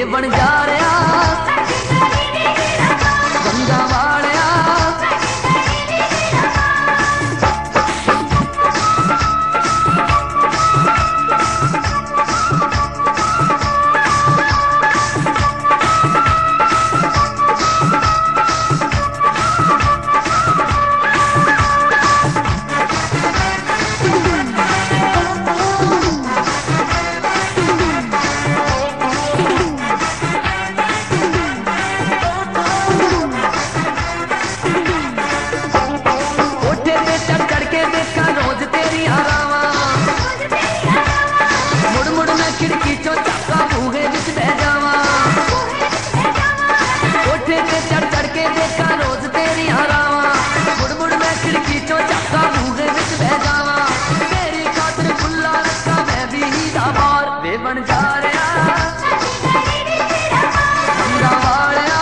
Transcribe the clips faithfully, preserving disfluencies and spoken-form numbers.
वे बन जा रहा गंगा वालिया। खिड़की चो चाका बूहे विच बह जावा, कोठे ते चढ़ चढ़ के देखा रोज तेरी हरावा। मुड़ मुड़ मैं खिड़की चो चाका बूहे विच बह जावा, तेरी खातिर खुला रखा मैं भी हीरा बार। वे बन जा रहा गंगा वालिया।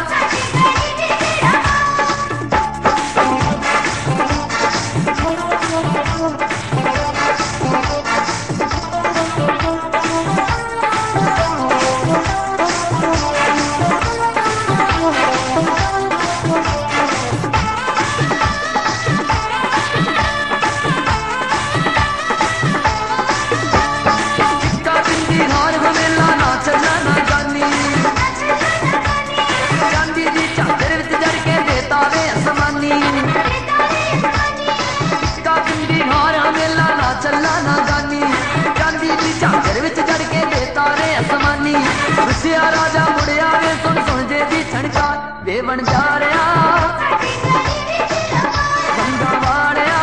चला ना गानी चांदी दी झांकर विच चढ़ के दे तारे आसमानी। रुसिया राजा मुड़िया वे सुन सुन जे दी छणकार। वे बन जा रहा गंगा वालिया।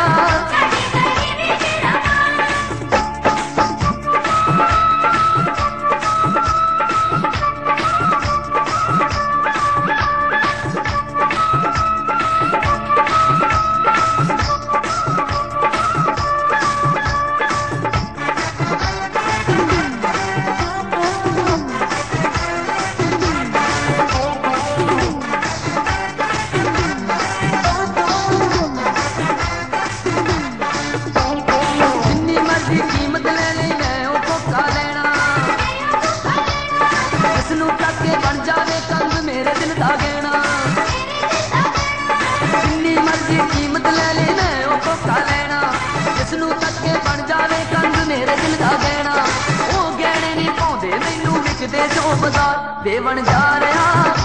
कीमत ले ली मैं ओ धोखा लेना, जिसनू तक के बन जावे कंग मेरे दिल दा गहना। जिन्नी मर्जी कीमत ले ली मैं ओ धोखा लेना, जिसनू तक के बन जावे कंग मेरे दिल दा गहना। ओ गहने नहीं पाउंदे मैनू विकदे जो बाजार। वे बन जा रहा